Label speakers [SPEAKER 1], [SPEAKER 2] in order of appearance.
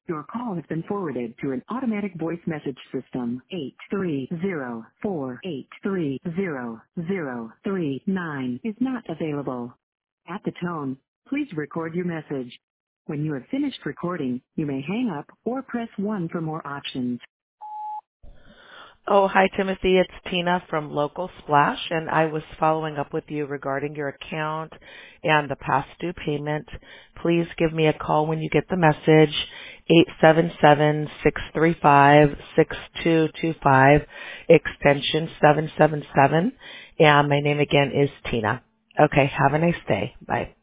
[SPEAKER 1] Your call has been forwarded to an automatic voice message system. 830-483-0039 is not available. At the tone, please record your message. When you have finished recording, you may hang up or press 1 for more options.
[SPEAKER 2] Oh, hi, Timothy. It's Tina from Local Splash, and I was following up with you regarding your account and the past due payment. Please give me a call when you get the message, 877-635-6225, extension 777, and my name again is Tina. Okay, have a nice day. Bye.